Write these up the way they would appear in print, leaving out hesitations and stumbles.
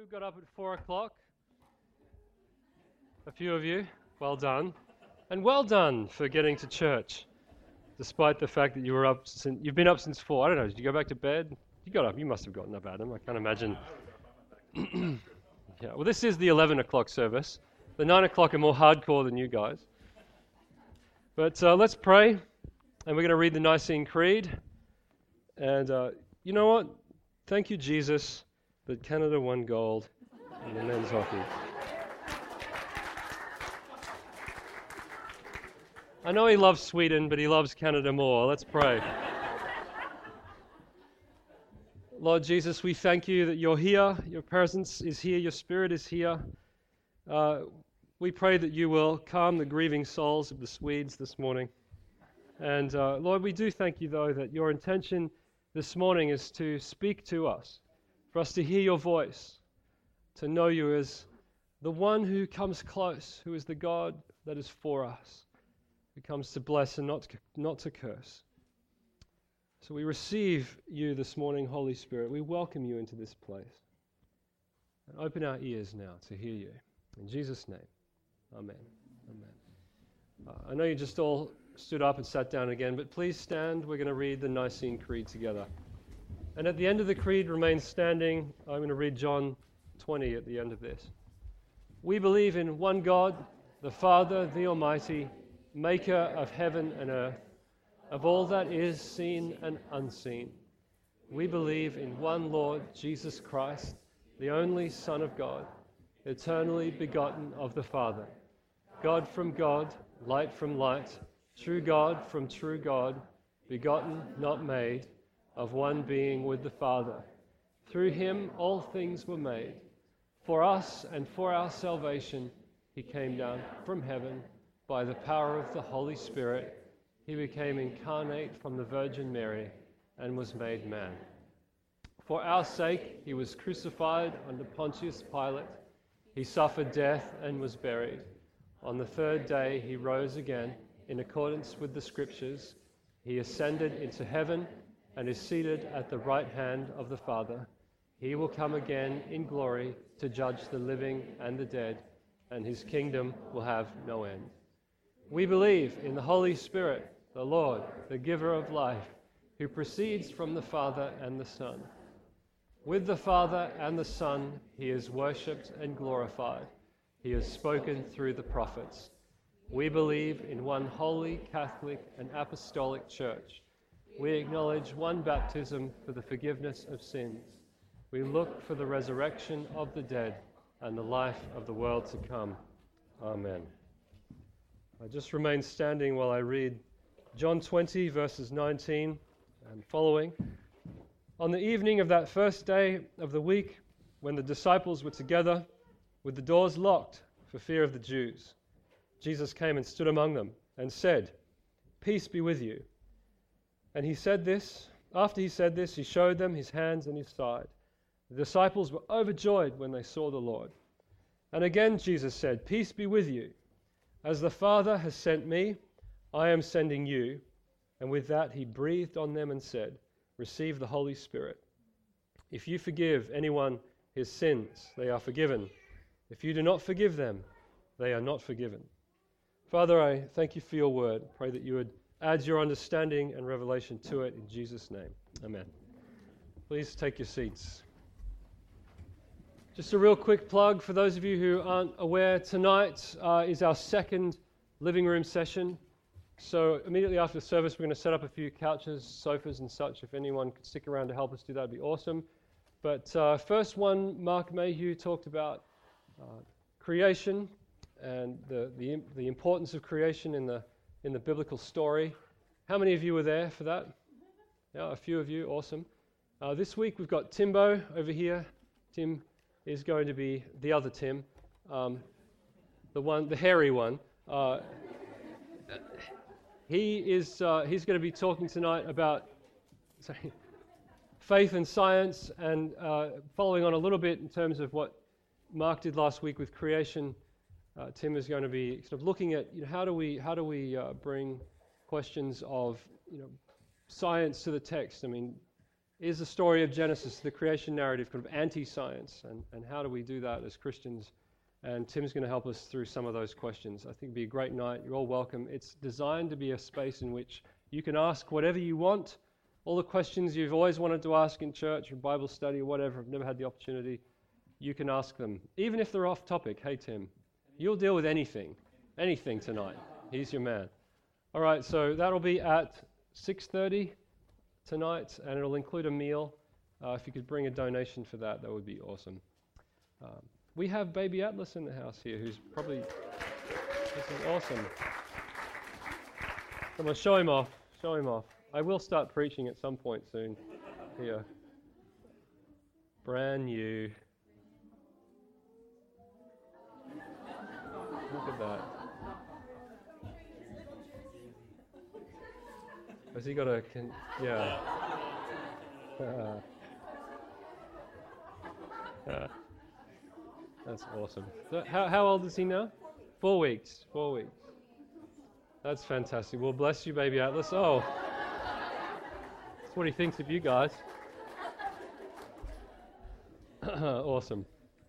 Who got up at 4 o'clock? A few of you. Well done. And well done for getting to church, despite the fact that you've been up since 4. I don't know, did you go back to bed? You got up. You must have gotten up, Adam. I can't imagine. Yeah. Well, this is the 11 o'clock service. The 9 o'clock are more hardcore than you guys. But let's pray, and we're going to read the Nicene Creed. And you know what? Thank you, Jesus, that Canada won gold in the men's hockey. I know he loves Sweden, but he loves Canada more. Let's pray. Lord Jesus, we thank you that you're here, your presence is here, your spirit is here. We pray that you will calm the grieving souls of the Swedes this morning. And Lord, we do thank you, though, that your intention this morning is to speak to us, for us to hear your voice, to know you as the one who comes close, who is the God that is for us, who comes to bless and not to curse. So we receive you this morning, Holy Spirit. We welcome you into this place. And open our ears now to hear you. In Jesus' name, amen. Amen. I know you just all stood up and sat down again, but please stand. We're going to read the Nicene Creed together. And at the end of the Creed, remain standing. I'm going to read John 20 at the end of this. We believe in one God, the Father, the Almighty, maker of heaven and earth, of all that is seen and unseen. We believe in one Lord, Jesus Christ, the only Son of God, eternally begotten of the Father, God from God, light from light, true God from true God, begotten, not made, of one being with the Father. Through him all things were made. For us and for our salvation he came down from heaven. By the power of the Holy Spirit, he became incarnate from the Virgin Mary and was made man. For our sake, he was crucified under Pontius Pilate. He suffered death and was buried. On the third day, he rose again in accordance with the Scriptures. He ascended into heaven and is seated at the right hand of the Father. He will come again in glory to judge the living and the dead, and his kingdom will have no end. We believe in the Holy Spirit, the Lord, the giver of life, who proceeds from the Father and the Son. With the Father and the Son, he is worshipped and glorified. He has spoken through the prophets. We believe in one holy, Catholic, and apostolic church. We acknowledge one baptism for the forgiveness of sins. We look for the resurrection of the dead and the life of the world to come. Amen. I just remain standing while I read John 20, verses 19 and following. On the evening of that first day of the week, when the disciples were together, with the doors locked for fear of the Jews, Jesus came and stood among them and said, "Peace be with you." And he said this. After he said this, he showed them his hands and his side. The disciples were overjoyed when they saw the Lord. And again Jesus said, "Peace be with you. As the Father has sent me, I am sending you." And with that he breathed on them and said, "Receive the Holy Spirit. If you forgive anyone his sins, they are forgiven. If you do not forgive them, they are not forgiven." Father, I thank you for your word. Pray that you would add your understanding and revelation to it in Jesus' name. Amen. Please take your seats. Just a real quick plug for those of you who aren't aware, tonight is our second living room session. So immediately after the service, we're going to set up a few couches, sofas and such. If anyone could stick around to help us do that, would be awesome. But first one, Mark Mayhew talked about creation and the importance of creation in the biblical story. How many of you were there for that? Yeah, a few of you, awesome. This week we've got Timbo over here. Tim is going to be the other Tim, the hairy one. He's going to be talking tonight about faith and science, and following on a little bit in terms of what Mark did last week with creation. Tim is going to be sort of looking at how do we bring questions of science to the text. I mean, is the story of Genesis, the creation narrative, kind of anti-science, and how do we do that as Christians? And Tim's going to help us through some of those questions. I think it'll be a great night. You're all welcome. It's designed to be a space in which you can ask whatever you want, all the questions you've always wanted to ask in church or Bible study or whatever. I've never had the opportunity. You can ask them, even if they're off topic. Hey, Tim, you'll deal with anything tonight. He's your man. All right, so that'll be at 6:30 tonight, and it'll include a meal. If you could bring a donation for that, that would be awesome. We have baby Atlas in the house here, who's probably, this is awesome. Come on, show him off. I will start preaching at some point soon here. Brand new. Look at that. Has he got a, yeah. That's awesome. So how old is he now? 4 weeks. That's fantastic. Well, bless you, baby Atlas. Oh, that's what he thinks of you guys. Awesome.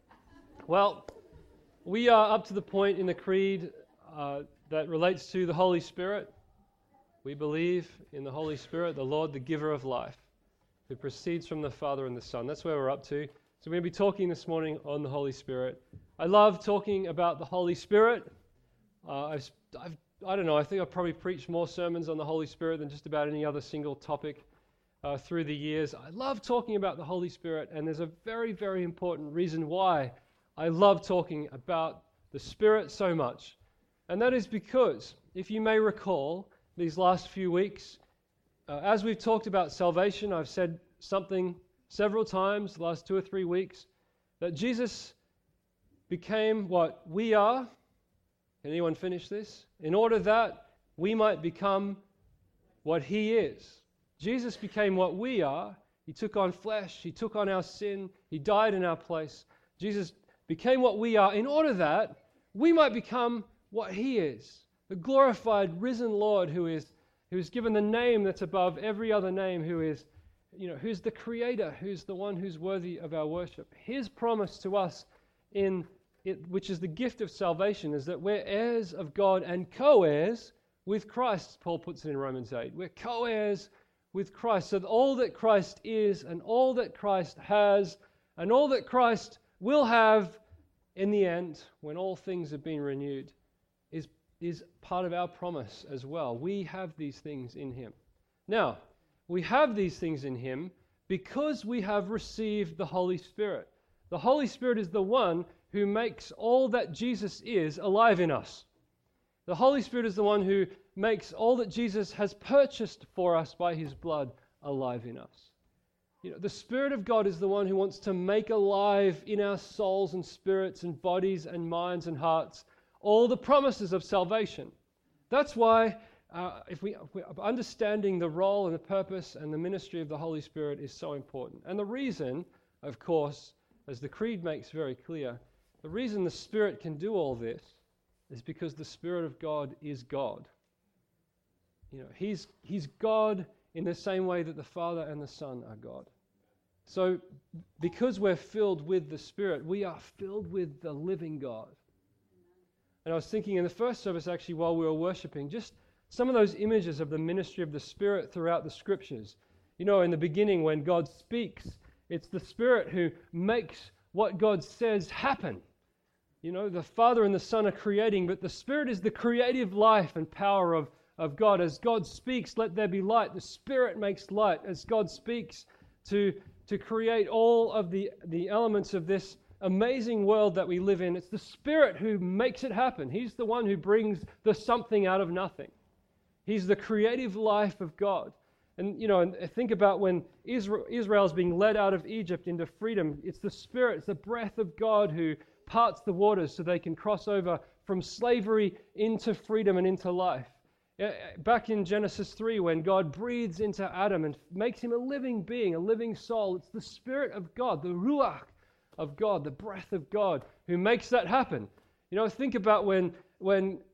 Well, we are up to the point in the Creed that relates to the Holy Spirit. We believe in the Holy Spirit, the Lord, the giver of life, who proceeds from the Father and the Son. That's where we're up to. So we're going to be talking this morning on the Holy Spirit. I love talking about the Holy Spirit. I don't know, I think I've probably preached more sermons on the Holy Spirit than just about any other single topic through the years. I love talking about the Holy Spirit, and there's a very, very important reason why I love talking about the Spirit so much. And that is because, if you may recall, these last few weeks, as we've talked about salvation, I've said something several times the last 2 or 3 weeks, that Jesus became what we are. Can anyone finish this? In order that we might become what he is. Jesus became what we are. He took on flesh. He took on our sin. He died in our place. Jesus became what we are in order that we might become what he is. The glorified, risen Lord who is given the name that's above every other name, who's the creator, who's the one who's worthy of our worship. His promise to us in it, which is the gift of salvation, is that we're heirs of God and co-heirs with Christ, Paul puts it in Romans 8. We're co-heirs with Christ. So that all that Christ is and all that Christ has and all that Christ will have in the end, when all things have been renewed, is part of our promise as well. We have these things in him. Now, we have these things in him because we have received the Holy Spirit. The Holy Spirit is the one who makes all that Jesus is alive in us. The Holy Spirit is the one who makes all that Jesus has purchased for us by his blood alive in us. The Spirit of God is the one who wants to make alive in our souls and spirits and bodies and minds and hearts all the promises of salvation. That's why if we understanding the role and the purpose and the ministry of the Holy Spirit is so important. And the reason, of course, as the Creed makes very clear, the reason the Spirit can do all this is because the Spirit of God is God. He's God in the same way that the Father and the Son are God. So because we're filled with the Spirit, we are filled with the living God. And I was thinking in the first service, actually, while we were worshiping, just some of those images of the ministry of the Spirit throughout the Scriptures. In the beginning when God speaks, it's the Spirit who makes what God says happen. The Father and the Son are creating, but the Spirit is the creative life and power of God. As God speaks, let there be light. The Spirit makes light. As God speaks to create all of the elements of this amazing world that we live in, it's the Spirit who makes it happen. He's the one who brings the something out of nothing. He's the creative life of God. And, and think about when Israel's being led out of Egypt into freedom. It's the Spirit, it's the breath of God who parts the waters so they can cross over from slavery into freedom and into life. Back in Genesis 3, when God breathes into Adam and makes him a living being, a living soul, it's the Spirit of God, the Ruach of God, the breath of God, who makes that happen. Think about when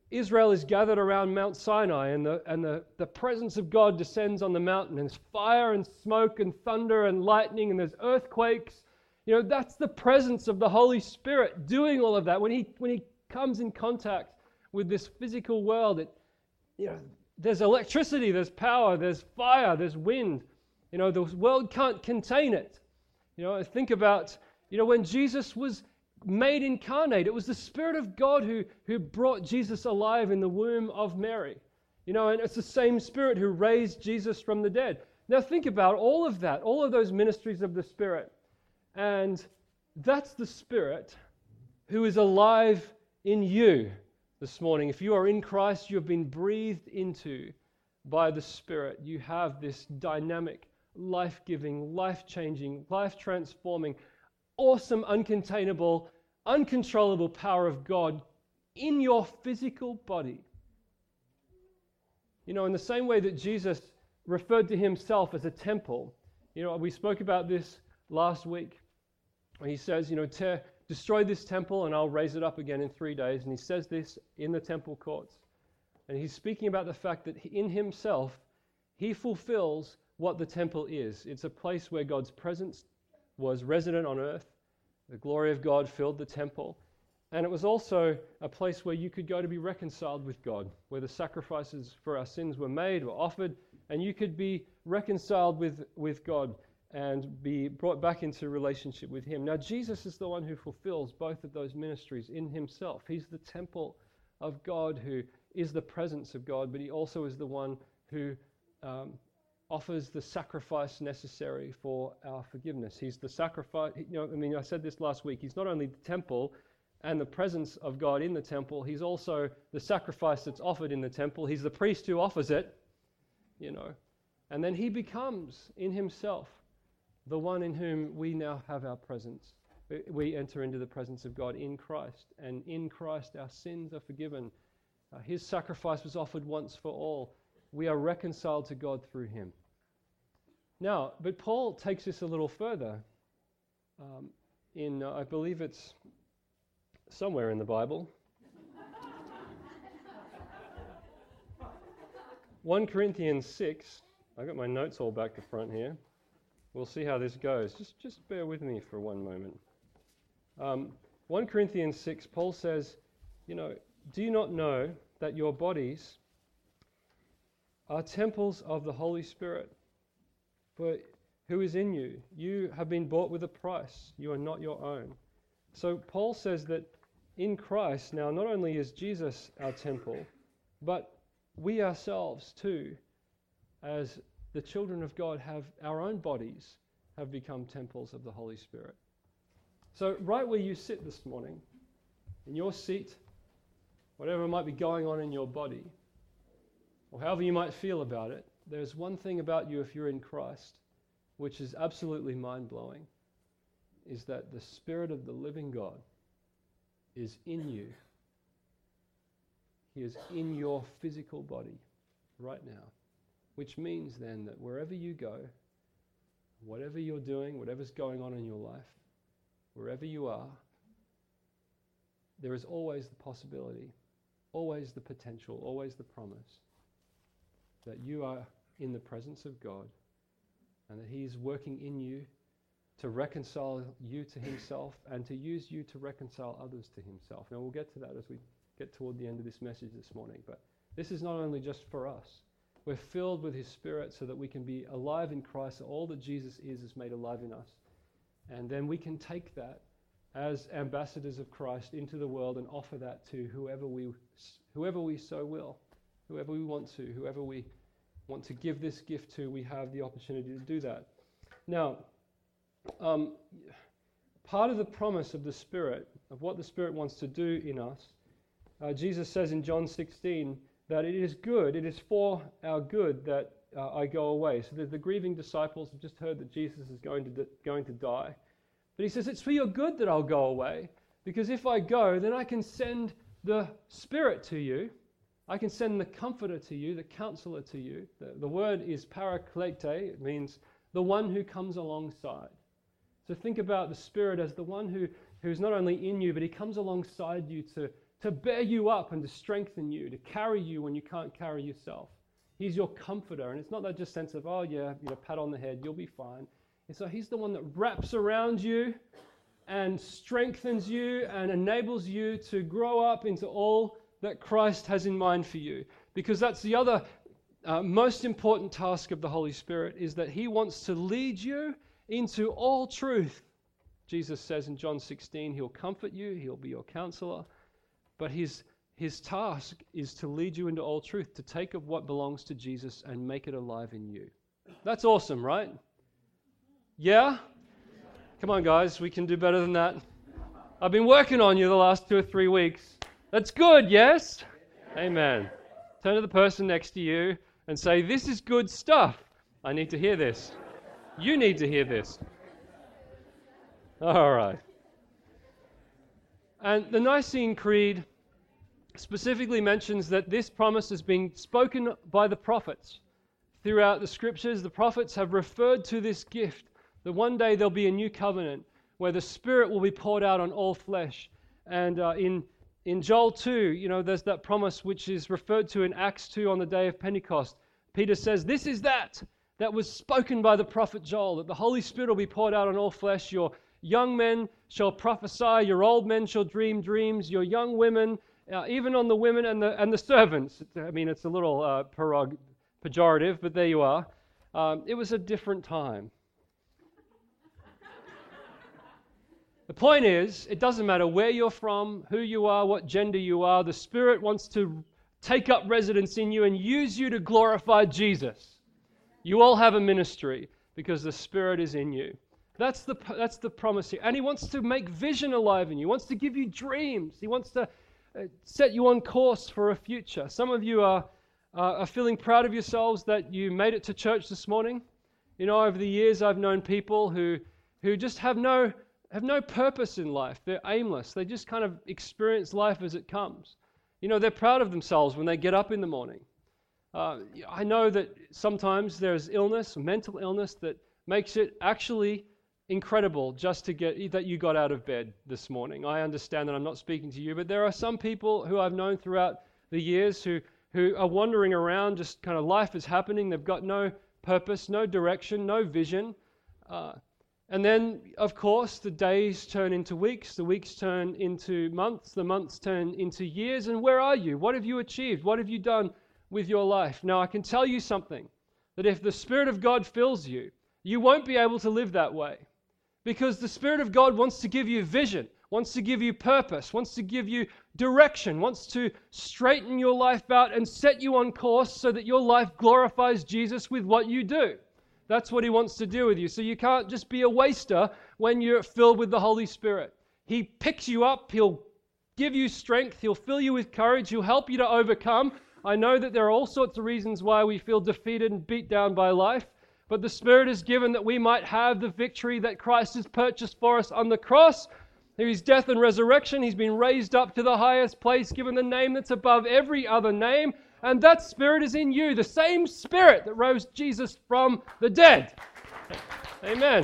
Israel is gathered around Mount Sinai, and the presence of God descends on the mountain, and there's fire and smoke and thunder and lightning, and there's earthquakes. That's the presence of the Holy Spirit doing all of that. When he comes in contact with this physical world, there's electricity, there's power, there's fire, there's wind. The world can't contain it. Think about, when Jesus was made incarnate, it was the Spirit of God who brought Jesus alive in the womb of Mary. And it's the same Spirit who raised Jesus from the dead. Now think about all of that, all of those ministries of the Spirit. And that's the Spirit who is alive in you this morning. If you are in Christ, you have been breathed into by the Spirit. You have this dynamic, life-giving, life-changing, life-transforming, awesome, uncontainable, uncontrollable power of God in your physical body. In the same way that Jesus referred to himself as a temple, we spoke about this last week. He says, destroy this temple and I'll raise it up again in 3 days. And he says this in the temple courts. And he's speaking about the fact that in himself, he fulfills what the temple is. It's a place where God's presence was resident on earth. The glory of God filled the temple. And it was also a place where you could go to be reconciled with God, where the sacrifices for our sins were made, were offered, and you could be reconciled with God and be brought back into relationship with him. Now, Jesus is the one who fulfills both of those ministries in himself. He's the temple of God who is the presence of God, but he also is the one who offers the sacrifice necessary for our forgiveness. He's the sacrifice. I said this last week. He's not only the temple and the presence of God in the temple, he's also the sacrifice that's offered in the temple. He's the priest who offers it, And then he becomes in himself the one in whom we now have our presence. We enter into the presence of God in Christ, and in Christ our sins are forgiven. His sacrifice was offered once for all. We are reconciled to God through him. Now, but Paul takes this a little further. I believe it's somewhere in the Bible. 1 Corinthians 6. I got my notes all back to front here. We'll see how this goes. Just bear with me for one moment. 1 Corinthians 6, Paul says, do you not know that your bodies are temples of the Holy Spirit, who is in you? You have been bought with a price. You are not your own. So Paul says that in Christ, now not only is Jesus our temple, but we ourselves too, as the children of God, have our own bodies have become temples of the Holy Spirit. So right where you sit this morning, in your seat, whatever might be going on in your body, or however you might feel about it, there's one thing about you if you're in Christ, which is absolutely mind-blowing, is that the Spirit of the living God is in you. He is in your physical body right now. Which means then that wherever you go, whatever you're doing, whatever's going on in your life, wherever you are, there is always the possibility, always the potential, always the promise that you are in the presence of God and that he is working in you to reconcile you to himself and to use you to reconcile others to himself. Now we'll get to that as we get toward the end of this message this morning, but this is not only just for us. We're filled with his Spirit so that we can be alive in Christ. All that Jesus is made alive in us. And then we can take that as ambassadors of Christ into the world and offer that to whoever we so will, whoever we want to, whoever we want to give this gift to, we have the opportunity to do that. Now, part of the promise of the Spirit, of what the Spirit wants to do in us, Jesus says in John 16, that it is good, it is for our good that I go away. So the grieving disciples have just heard that Jesus is going to die. But he says, it's for your good that I'll go away, because if I go, then I can send the Spirit to you. I can send the Comforter to you, the Counselor to you. The word is paraklete. It means the one who comes alongside. So think about the Spirit as the one who's not only in you, but he comes alongside you to bear you up and to strengthen you, to carry you when you can't carry yourself. He's your comforter. And it's not that just sense of, oh yeah, pat on the head, you'll be fine. And so he's the one that wraps around you and strengthens you and enables you to grow up into all that Christ has in mind for you. Because that's the other most important task of the Holy Spirit, is that he wants to lead you into all truth. Jesus says in John 16, he'll comfort you, he'll be your counselor, but his task is to lead you into all truth, to take of what belongs to Jesus and make it alive in you. That's awesome, right? Yeah? Come on, guys, we can do better than that. I've been working on you the last 2 or 3 weeks. That's good, yes? Amen. Turn to the person next to you and say, this is good stuff. I need to hear this. You need to hear this. All right. And the Nicene Creed specifically mentions that this promise has been spoken by the prophets. Throughout the scriptures, the prophets have referred to this gift, that one day there'll be a new covenant where the Spirit will be poured out on all flesh. And in Joel 2, there's that promise which is referred to in Acts 2 on the day of Pentecost. Peter says, this is that was spoken by the prophet Joel, that the Holy Spirit will be poured out on all flesh. Your young men shall prophesy, your old men shall dream dreams, your young women, even on the women and the servants. I mean, it's a little pejorative, but there you are. It was a different time. The point is, it doesn't matter where you're from, who you are, what gender you are, the Spirit wants to take up residence in you and use you to glorify Jesus. You all have a ministry because the Spirit is in you. That's the promise here. And he wants to make vision alive in you. He wants to give you dreams. He wants to set you on course for a future. Some of you are feeling proud of yourselves that you made it to church this morning. Over the years I've known people who just have no purpose in life. They're aimless. They just kind of experience life as it comes. They're proud of themselves when they get up in the morning. I know that sometimes there's illness, mental illness, that makes it actually incredible just to get that you got out of bed this morning. I understand that I'm not speaking to you, but there are some people who I've known throughout the years who are wandering around, just kind of life is happening. They've got no purpose, no direction, no vision. And then, of course, the days turn into weeks, the weeks turn into months, the months turn into years. And where are you? What have you achieved? What have you done with your life? Now, I can tell you something, that if the Spirit of God fills you, you won't be able to live that way. Because the Spirit of God wants to give you vision, wants to give you purpose, wants to give you direction, wants to straighten your life out and set you on course so that your life glorifies Jesus with what you do. That's what he wants to do with you. So you can't just be a waster when you're filled with the Holy Spirit. He picks you up. He'll give you strength. He'll fill you with courage. He'll help you to overcome. I know that there are all sorts of reasons why we feel defeated and beat down by life, but the Spirit is given that we might have the victory that Christ has purchased for us on the cross. Through his death and resurrection, he's been raised up to the highest place, given the name that's above every other name. And that Spirit is in you, the same Spirit that rose Jesus from the dead. Amen.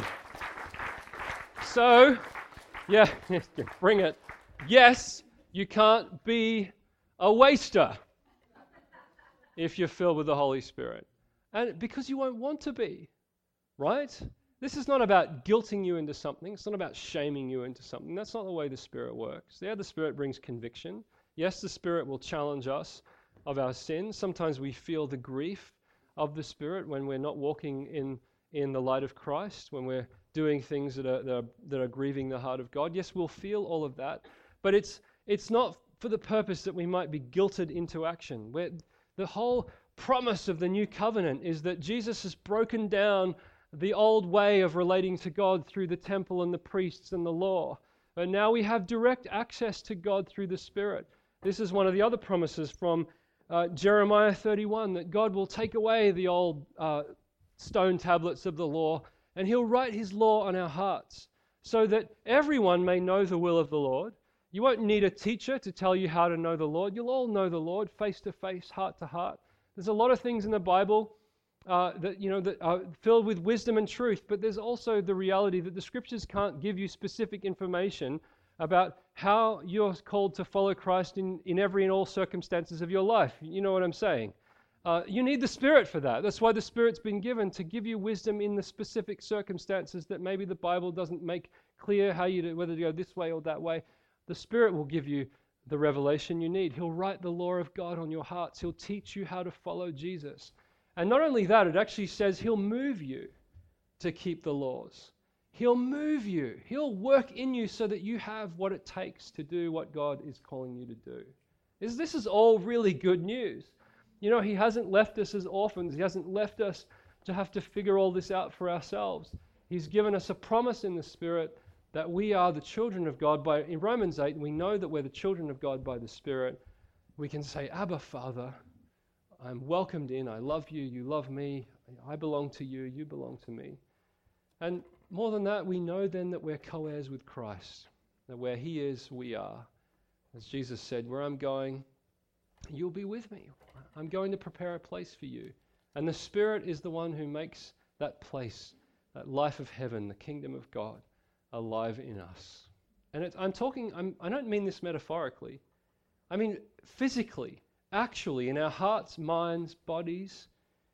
So, yeah, bring it. Yes, you can't be a waster if you're filled with the Holy Spirit. And because you won't want to be, right? This is not about guilting you into something. It's not about shaming you into something. That's not the way the Spirit works. The Spirit brings conviction. Yes, the Spirit will challenge us of our sins. Sometimes we feel the grief of the Spirit when we're not walking in the light of Christ, when we're doing things that are grieving the heart of God. Yes, we'll feel all of that, but it's not for the purpose that we might be guilted into action. The whole promise of the new covenant is that Jesus has broken down the old way of relating to God through the temple and the priests and the law. But now we have direct access to God through the Spirit. This is one of the other promises from Jeremiah 31, that God will take away the old stone tablets of the law and he'll write his law on our hearts so that everyone may know the will of the Lord. You won't need a teacher to tell you how to know the Lord. You'll all know the Lord face to face, heart to heart. There's a lot of things in the Bible that are filled with wisdom and truth, but there's also the reality that the Scriptures can't give you specific information about how you're called to follow Christ in every and all circumstances of your life. You know what I'm saying? You need the Spirit for that. That's why the Spirit's been given, to give you wisdom in the specific circumstances that maybe the Bible doesn't make clear how you do, whether to go this way or that way. The Spirit will give you the revelation you need. He'll write the law of God on your hearts. He'll teach you how to follow Jesus. And not only that, it actually says He'll move you to keep the laws. He'll move you. He'll work in you so that you have what it takes to do what God is calling you to do. This is all really good news. You know, He hasn't left us as orphans. He hasn't left us to have to figure all this out for ourselves. He's given us a promise in the Spirit that we are the children of God. In Romans 8, we know that we're the children of God by the Spirit. We can say, Abba, Father, I'm welcomed in. I love you. You love me. I belong to you. You belong to me. And more than that, we know then that we're co-heirs with Christ, that where He is, we are. As Jesus said, where I'm going, you'll be with me. I'm going to prepare a place for you. And the Spirit is the one who makes that place, that life of heaven, the kingdom of God, alive in us. And I don't mean this metaphorically. I mean physically, actually, in our hearts, minds, bodies.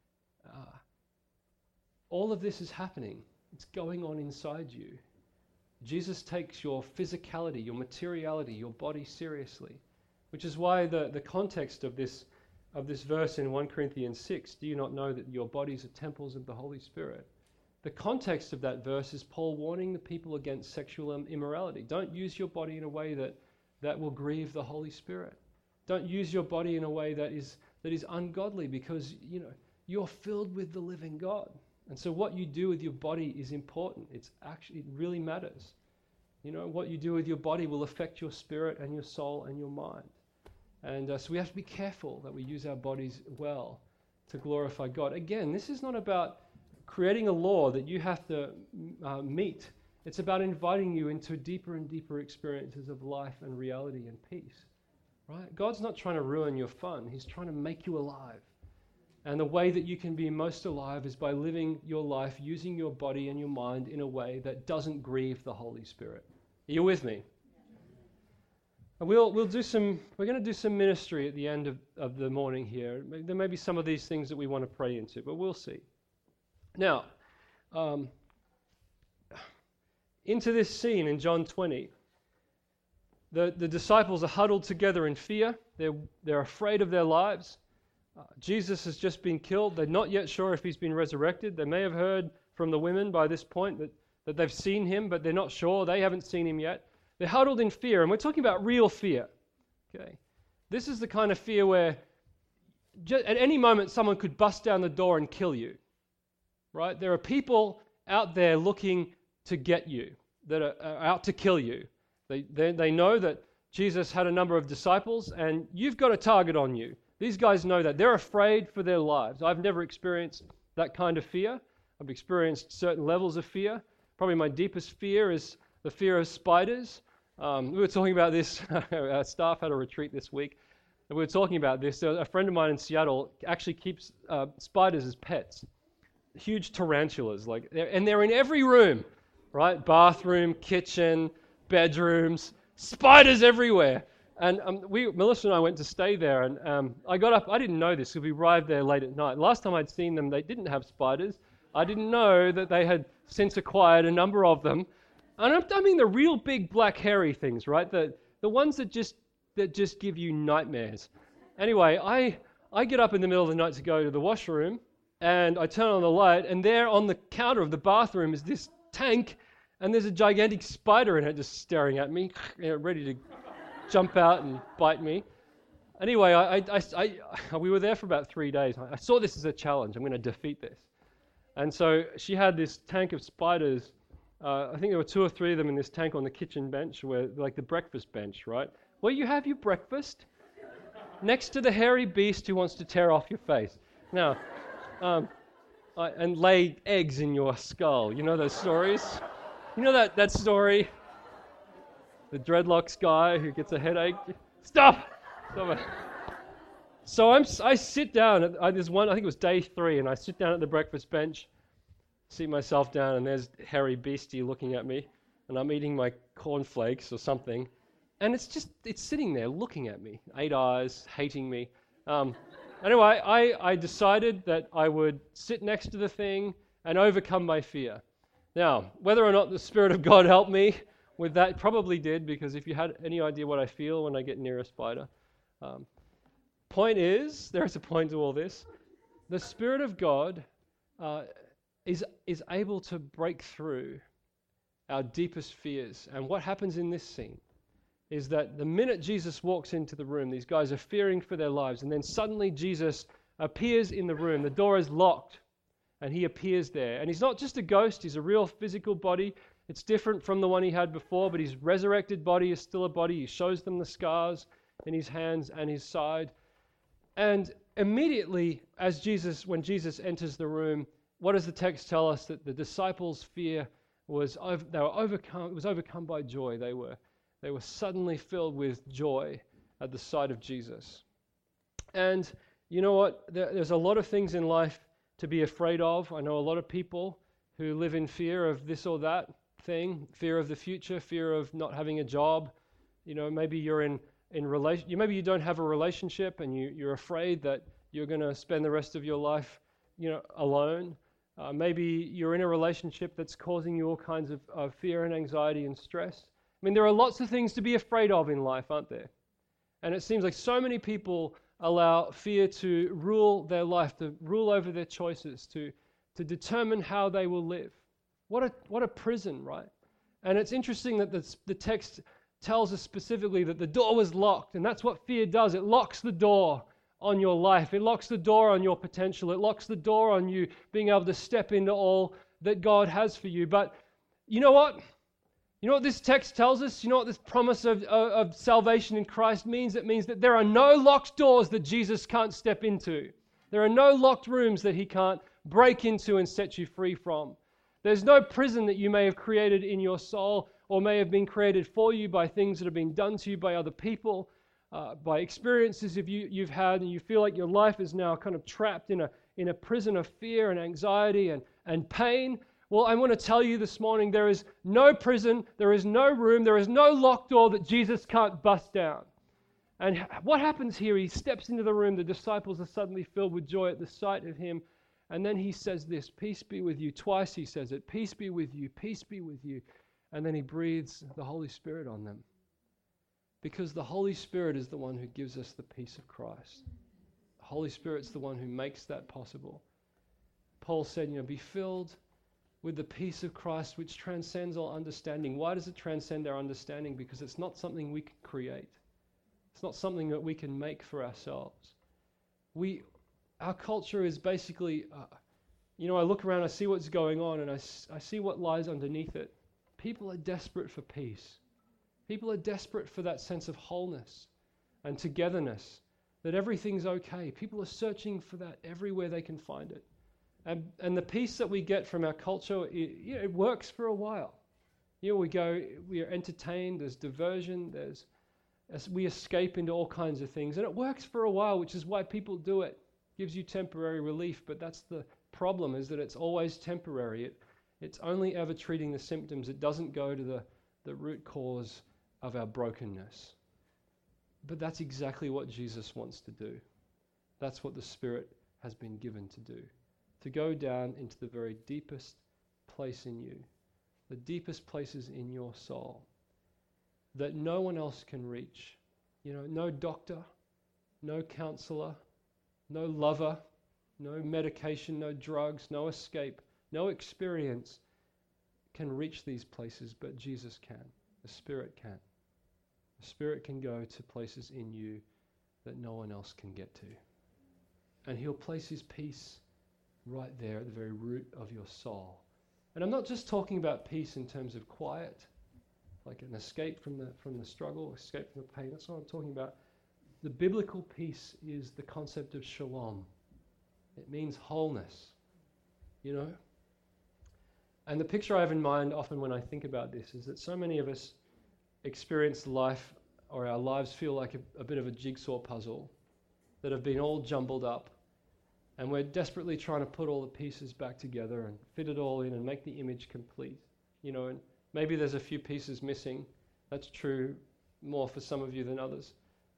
All of this is happening. It's going on inside you. Jesus takes your physicality, your materiality, your body seriously, which is why the context of this verse in 1 Corinthians 6, do you not know that your bodies are temples of the Holy Spirit? The context of that verse is Paul warning the people against sexual immorality. Don't use your body in a way that will grieve the Holy Spirit. Don't use your body in a way that is ungodly, because you're filled with the living God. And so what you do with your body is important. It really matters. What you do with your body will affect your spirit and your soul and your mind. And so we have to be careful that we use our bodies well to glorify God. Again, this is not about creating a law that you have to meet. It's about inviting you into deeper and deeper experiences of life and reality and peace. Right? God's not trying to ruin your fun. He's trying to make you alive. And the way that you can be most alive is by living your life using your body and your mind in a way that doesn't grieve the Holy Spirit. Are you with me? And we're going to do some ministry at the end of the morning here. There may be some of these things that we want to pray into, but we'll see. Now, into this scene in John 20, the disciples are huddled together in fear. They're afraid of their lives. Jesus has just been killed. They're not yet sure if He's been resurrected. They may have heard from the women by this point that they've seen Him, but they're not sure. They haven't seen Him yet. They're huddled in fear, and we're talking about real fear. Okay, this is the kind of fear where at any moment someone could bust down the door and kill you. Right? There are people out there looking to get you, that are out to kill you. They know that Jesus had a number of disciples, and you've got a target on you. These guys know that. They're afraid for their lives. I've never experienced that kind of fear. I've experienced certain levels of fear. Probably my deepest fear is the fear of spiders. We were talking about this. Our staff had a retreat this week. And we were talking about this. A friend of mine in Seattle actually keeps spiders as pets. Huge tarantulas. And they're in every room, right? Bathroom, kitchen, bedrooms, spiders everywhere. And Melissa and I went to stay there, and I got up. I didn't know this because we arrived there late at night. Last time I'd seen them, they didn't have spiders. I didn't know that they had since acquired a number of them. And I mean the real big black hairy things, right? The ones that just give you nightmares. Anyway, I get up in the middle of the night to go to the washroom, and I turn on the light, and there on the counter of the bathroom is this tank, and there's a gigantic spider in it just staring at me, ready to jump out and bite me. Anyway, we were there for about 3 days. I saw this as a challenge. I'm going to defeat this. And so she had this tank of spiders. I think there were 2 or 3 of them in this tank on the kitchen bench, like the breakfast bench, right? Where you have your breakfast next to the hairy beast who wants to tear off your face. Now, and lay eggs in your skull. You know those stories? You know that story? The dreadlocks guy who gets a headache. Stop it. So I sit down. There's one. I think it was day 3, and I sit down at the breakfast bench, seat myself down, and there's hairy beastie looking at me, and I'm eating my cornflakes or something, and it's sitting there looking at me, 8 eyes, hating me. Anyway, I decided that I would sit next to the thing and overcome my fear. Now, whether or not the Spirit of God helped me with that, probably did, because if you had any idea what I feel when I get near a spider. Point is, there is a point to all this. The Spirit of God is able to break through our deepest fears. And what happens in this scene is that the minute Jesus walks into the room, these guys are fearing for their lives, and then suddenly Jesus appears in the room. The door is locked, and he appears there. And he's not just a ghost, he's a real physical body. It's different from the one he had before, but his resurrected body is still a body. He shows them the scars in his hands and his side. And immediately, when Jesus enters the room, what does the text tell us? That the disciples' fear was overcome by joy. They were suddenly filled with joy at the sight of Jesus. And you know what? There's a lot of things in life to be afraid of. I know a lot of people who live in fear of this or that thing, fear of the future, fear of not having a job. You know, maybe you're maybe you don't have a relationship and you're afraid that you're going to spend the rest of your life, alone. Maybe you're in a relationship that's causing you all kinds of fear and anxiety and stress. I mean, there are lots of things to be afraid of in life, aren't there? And it seems like so many people allow fear to rule their life, to rule over their choices, to determine how they will live. What a prison, right? And it's interesting that the text tells us specifically that the door was locked, and that's what fear does. It locks the door on your life. It locks the door on your potential. It locks the door on you being able to step into all that God has for you. But you know what? You know what this text tells us? You know what this promise of salvation in Christ means? It means that there are no locked doors that Jesus can't step into. There are no locked rooms that he can't break into and set you free from. There's no prison that you may have created in your soul or may have been created for you by things that have been done to you by other people, by experiences you've had, and you feel like your life is now kind of trapped in a prison of fear and anxiety and pain. Well, I want to tell you this morning, there is no prison, there is no room, there is no locked door that Jesus can't bust down. And what happens here? He steps into the room, the disciples are suddenly filled with joy at the sight of him, and then he says this, "Peace be with you." Twice he says it, "Peace be with you, peace be with you." And then he breathes the Holy Spirit on them. Because the Holy Spirit is the one who gives us the peace of Christ. The Holy Spirit's the one who makes that possible. Paul said, be filled with the peace of Christ which transcends all understanding. Why does it transcend our understanding? Because it's not something we can create. It's not something that we can make for ourselves. Our culture is basically, I look around, I see what's going on, and I see what lies underneath it. People are desperate for peace. People are desperate for that sense of wholeness and togetherness, that everything's okay. People are searching for that everywhere they can find it. And the peace that we get from our culture, it works for a while. We are entertained, there's diversion, we escape into all kinds of things, and it works for a while, which is why people do it. It gives you temporary relief, but that's the problem, is that it's always temporary. It's only ever treating the symptoms. It doesn't go to the root cause of our brokenness. But that's exactly what Jesus wants to do. That's what the Spirit has been given to do. To go down into the very deepest place in you, the deepest places in your soul that no one else can reach. No doctor, no counselor, no lover, no medication, no drugs, no escape, no experience can reach these places, but Jesus can. The Spirit can. The Spirit can go to places in you that no one else can get to. And he'll place his peace right there at the very root of your soul. And I'm not just talking about peace in terms of quiet, like an escape from the struggle, escape from the pain. That's what I'm talking about. The biblical peace is the concept of shalom. It means wholeness, And the picture I have in mind often when I think about this is that so many of us experience life, or our lives feel like a bit of a jigsaw puzzle that have been all jumbled up. And we're desperately trying to put all the pieces back together and fit it all in and make the image complete. And Maybe there's a few pieces missing. That's true more for some of you than others.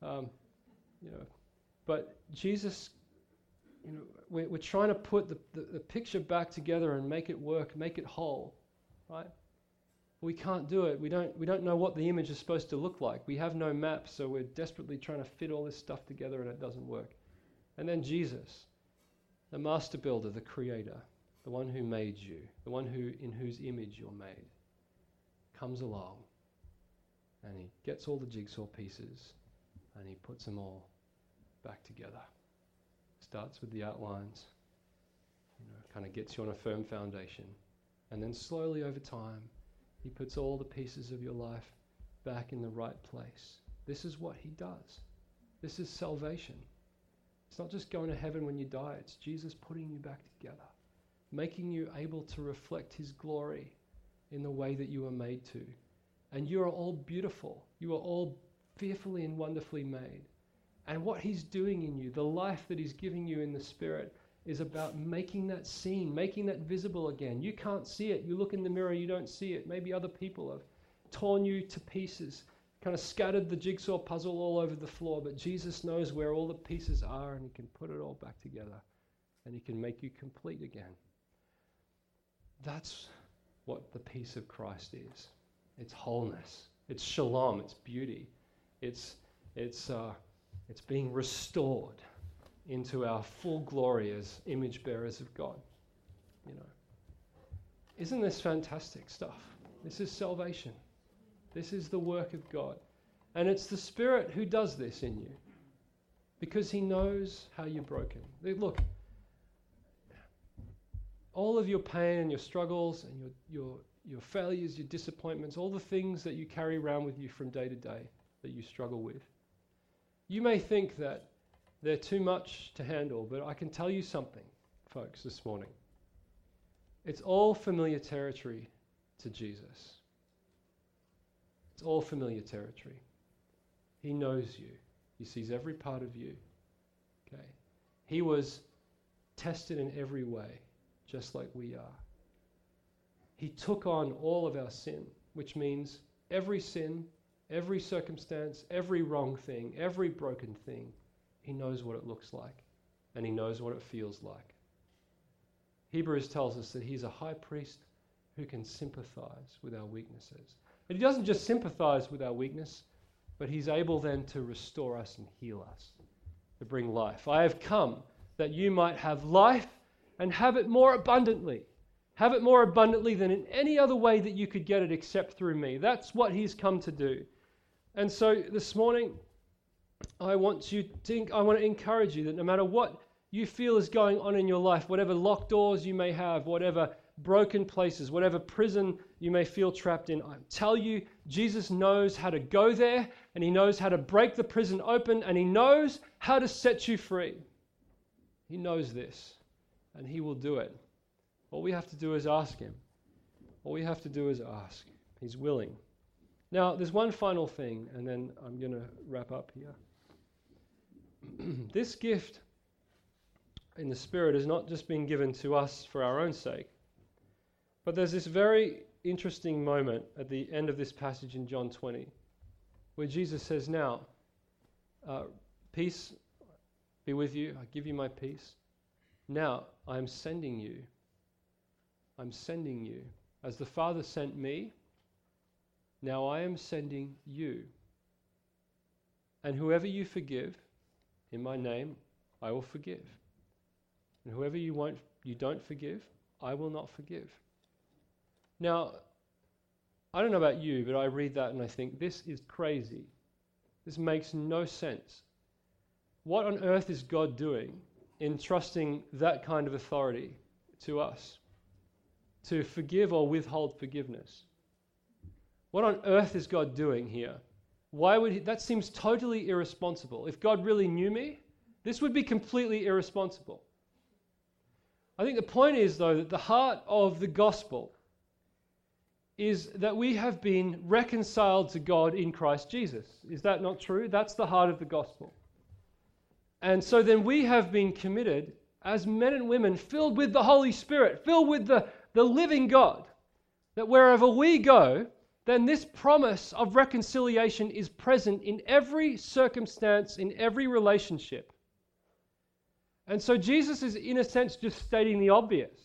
But Jesus, we're trying to put the picture back together and make it work, make it whole, right? We can't do it. We don't know what the image is supposed to look like. We have no map, so we're desperately trying to fit all this stuff together and it doesn't work. And then Jesus, the master builder, the creator, the one who made you, the one in whose image you're made, comes along and he gets all the jigsaw pieces and he puts them all back together. Starts with the outlines, kind of gets you on a firm foundation. And then slowly over time, he puts all the pieces of your life back in the right place. This is what he does. This is salvation. It's not just going to heaven when you die. It's Jesus putting you back together, making you able to reflect his glory in the way that you were made to. And you are all beautiful. You are all fearfully and wonderfully made. And what he's doing in you, the life that he's giving you in the Spirit, is about making that seen, making that visible again. You can't see it. You look in the mirror, you don't see it. Maybe other people have torn you to pieces, kind of scattered the jigsaw puzzle all over the floor, but Jesus knows where all the pieces are and he can put it all back together and he can make you complete again. That's what the peace of Christ is. It's wholeness. It's shalom. It's beauty. It's being restored into our full glory as image bearers of God. Isn't this fantastic stuff? This is salvation. This is the work of God. And it's the Spirit who does this in you because he knows how you're broken. Look, all of your pain and your struggles and your failures, your disappointments, all the things that you carry around with you from day to day that you struggle with. You may think that they're too much to handle, but I can tell you something, folks, this morning. It's all familiar territory to Jesus. It's all familiar territory. He knows you. He sees every part of you. Okay? He was tested in every way, just like we are. He took on all of our sin, which means every sin, every circumstance, every wrong thing, every broken thing. He knows what it looks like, and he knows what it feels like. Hebrews tells us that he's a high priest who can sympathize with our weaknesses. But he doesn't just sympathize with our weakness, but he's able then to restore us and heal us, to bring life. I have come that you might have life and have it more abundantly. Have it more abundantly than in any other way that you could get it except through me. That's what he's come to do. And so this morning, I want to encourage you that no matter what you feel is going on in your life, whatever locked doors you may have, whatever broken places, whatever prison you may feel trapped in, I tell you, Jesus knows how to go there, and he knows how to break the prison open, and he knows how to set you free. He knows this, and he will do it. All we have to do is ask him. All we have to do is ask. He's willing. Now, there's one final thing, and then I'm going to wrap up here. This gift in the Spirit has not just been given to us for our own sake, but there's this very interesting moment at the end of this passage in John 20, where Jesus says, now, peace be with you. I give you my peace. Now, I'm sending you. I'm sending you. As the Father sent me, now I am sending you. And whoever you forgive, in my name, I will forgive. And whoever you don't forgive, I will not forgive. Now, I don't know about you, but I read that and I think, this is crazy. This makes no sense. What on earth is God doing in trusting that kind of authority to us? To forgive or withhold forgiveness? What on earth is God doing here? Why would he? That seems totally irresponsible. If God really knew me, this would be completely irresponsible. I think the point is, though, that the heart of the gospel is that we have been reconciled to God in Christ Jesus. Is that not true? That's the heart of the gospel. And so then we have been committed as men and women filled with the Holy Spirit, filled with the living God, that wherever we go, then this promise of reconciliation is present in every circumstance, in every relationship. And so Jesus is, in a sense, just stating the obvious.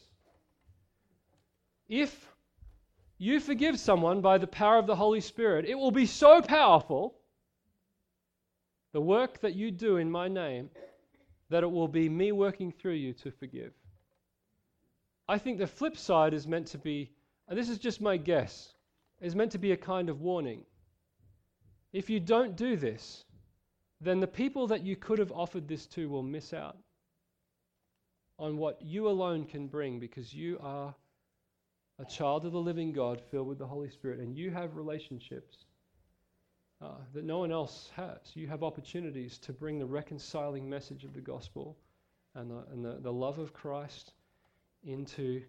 If you forgive someone by the power of the Holy Spirit, it will be so powerful, the work that you do in my name, that it will be me working through you to forgive. I think the flip side is meant to be, and this is just my guess, is meant to be a kind of warning. If you don't do this, then the people that you could have offered this to will miss out on what you alone can bring, because you are a child of the living God filled with the Holy Spirit, and you have relationships that no one else has. You have opportunities to bring the reconciling message of the gospel and the love of Christ into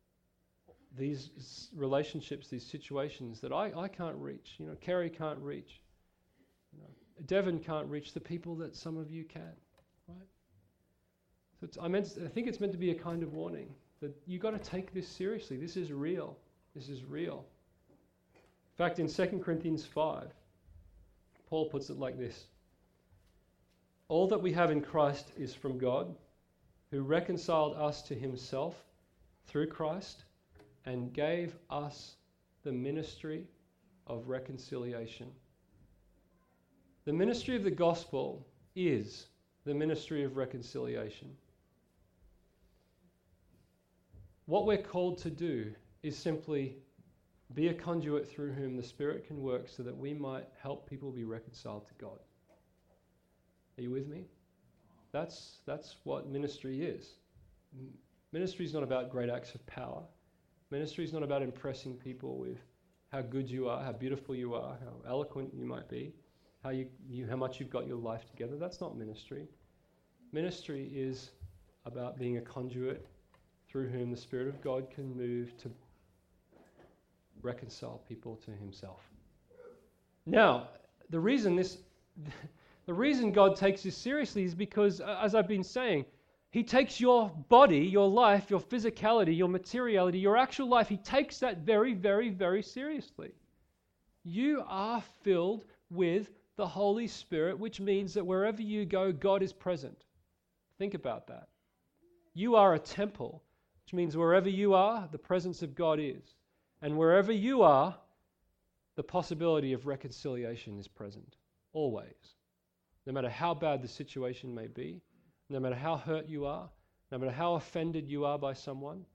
these relationships, these situations that I can't reach. Kerry can't reach. Devon can't reach the people that some of you can. Right? So I think it's meant to be a kind of warning that you got to take this seriously. This is real. This is real. In fact, in 2 Corinthians 5, Paul puts it like this: all that we have in Christ is from God, who reconciled us to himself through Christ and gave us the ministry of reconciliation. The ministry of the gospel is the ministry of reconciliation. What we're called to do is simply be a conduit through whom the Spirit can work so that we might help people be reconciled to God. Are you with me? That's what ministry is. Ministry is not about great acts of power. Ministry is not about impressing people with how good you are, how beautiful you are, how eloquent you might be, how much you've got your life together. That's not ministry. Ministry is about being a conduit through whom the Spirit of God can move to reconcile people to himself. Now, the reason God takes this seriously is because, as I've been saying, he takes your body, your life, your physicality, your materiality, your actual life, he takes that very, very, very seriously. You are filled with the Holy Spirit, which means that wherever you go, God is present. Think about that. You are a temple, which means wherever you are, the presence of God is. And wherever you are, the possibility of reconciliation is present, always. No matter how bad the situation may be, no matter how hurt you are, no matter how offended you are by someone,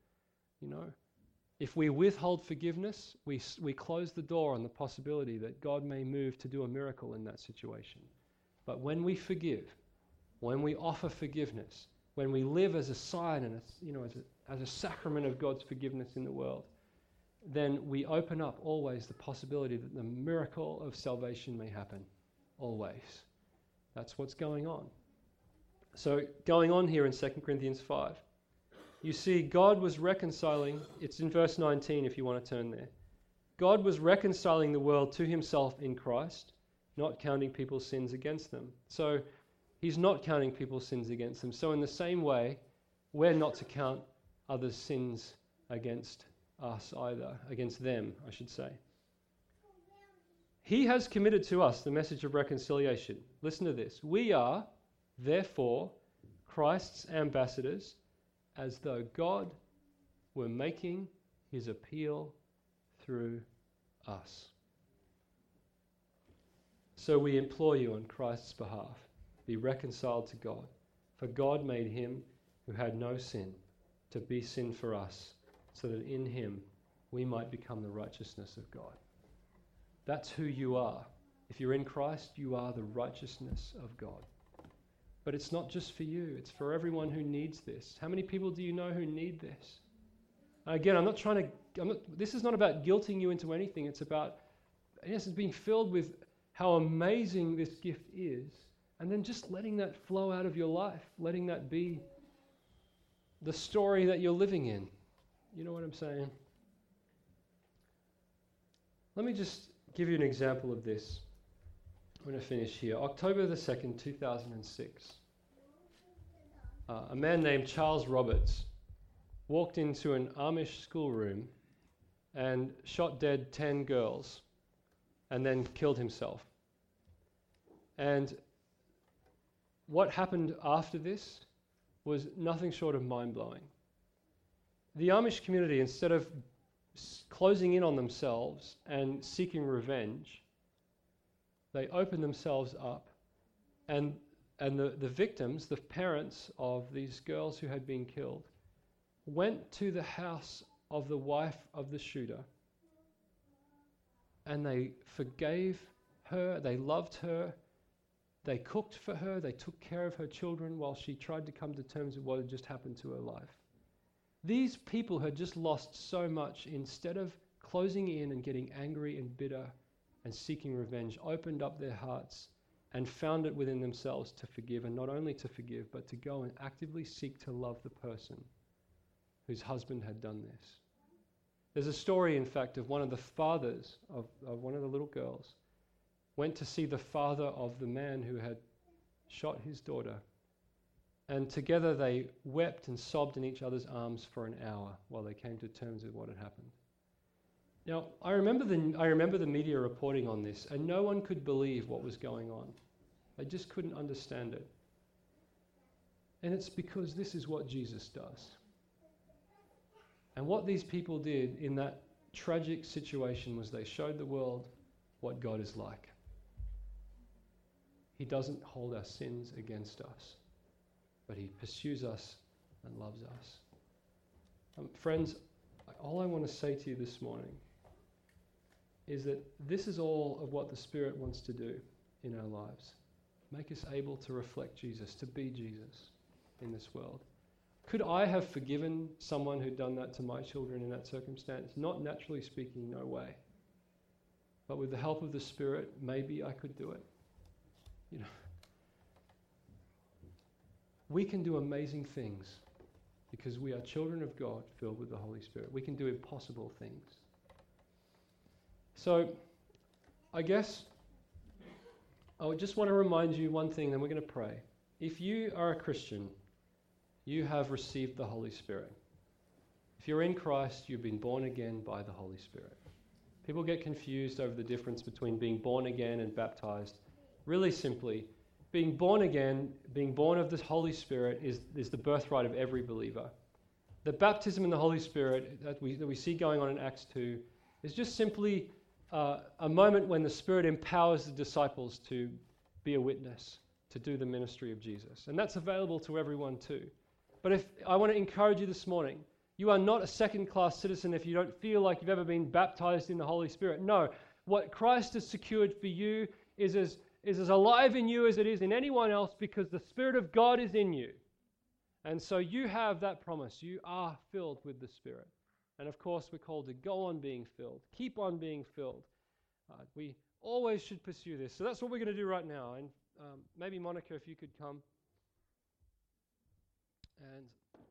if we withhold forgiveness, we close the door on the possibility that God may move to do a miracle in that situation. But when we forgive, when we offer forgiveness, when we live as a sign and as a sacrament of God's forgiveness in the world, then we open up always the possibility that the miracle of salvation may happen. Always. That's what's going on. So going on here in 2 Corinthians 5, you see God was reconciling, it's in verse 19 if you want to turn there. God was reconciling the world to himself in Christ, not counting people's sins against them. So he's not counting people's sins against them. So in the same way, we're not to count others' sins against us either, against them, I should say. He has committed to us the message of reconciliation. Listen to this. We are, therefore, Christ's ambassadors, as though God were making his appeal through us. So we implore you on Christ's behalf, be reconciled to God. For God made him who had no sin to be sin for us, so that in him we might become the righteousness of God. That's who you are. If you're in Christ, you are the righteousness of God. But it's not just for you, it's for everyone who needs this. How many people do you know who need this? Again, this is not about guilting you into anything. It's about, it's being filled with how amazing this gift is, and then just letting that flow out of your life, letting that be the story that you're living in. You know what I'm saying? Let me just give you an example of this. I'm going to finish here. October the 2nd, 2006. A man named Charles Roberts walked into an Amish schoolroom and shot dead 10 girls and then killed himself. And what happened after this was nothing short of mind-blowing. The Amish community, instead of closing in on themselves and seeking revenge, they opened themselves up, and the victims, the parents of these girls who had been killed, went to the house of the wife of the shooter, and they forgave her, they loved her, they cooked for her, they took care of her children while she tried to come to terms with what had just happened to her life. These people had just lost so much. Instead of closing in and getting angry and bitter and seeking revenge, opened up their hearts and found it within themselves to forgive, and not only to forgive, but to go and actively seek to love the person whose husband had done this. There's a story, in fact, of one of the fathers of one of the little girls went to see the father of the man who had shot his daughter, and together they wept and sobbed in each other's arms for an hour while they came to terms with what had happened. Now, I remember the media reporting on this, and no one could believe what was going on. They just couldn't understand it. And it's because this is what Jesus does. And what these people did in that tragic situation was they showed the world what God is like. He doesn't hold our sins against us, but he pursues us and loves us. Friends, all I want to say to you this morning is that this is all of what the Spirit wants to do in our lives. Make us able to reflect Jesus, to be Jesus in this world. Could I have forgiven someone who'd done that to my children in that circumstance? Not naturally speaking, no way. But with the help of the Spirit, maybe I could do it. You know, we can do amazing things because we are children of God filled with the Holy Spirit. We can do impossible things. So, I guess I would just want to remind you one thing, then we're going to pray. If you are a Christian, you have received the Holy Spirit. If you're in Christ, you've been born again by the Holy Spirit. People get confused over the difference between being born again and baptized. Really simply, being born again, being born of the Holy Spirit is the birthright of every believer. The baptism in the Holy Spirit that we see going on in Acts 2 is just simply a moment when the Spirit empowers the disciples to be a witness, to do the ministry of Jesus. And that's available to everyone too. But if I want to encourage you this morning, you are not a second-class citizen if you don't feel like you've ever been baptized in the Holy Spirit. No, what Christ has secured for you is as alive in you as it is in anyone else, because the Spirit of God is in you. And so you have that promise. You are filled with the Spirit. And of course, we're called to go on being filled, keep on being filled. We always should pursue this. So that's what we're going to do right now. And maybe Monica, if you could come. And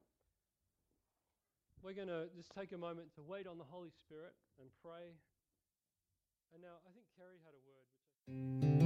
we're going to just take a moment to wait on the Holy Spirit and pray. And now I think Kerry had a word.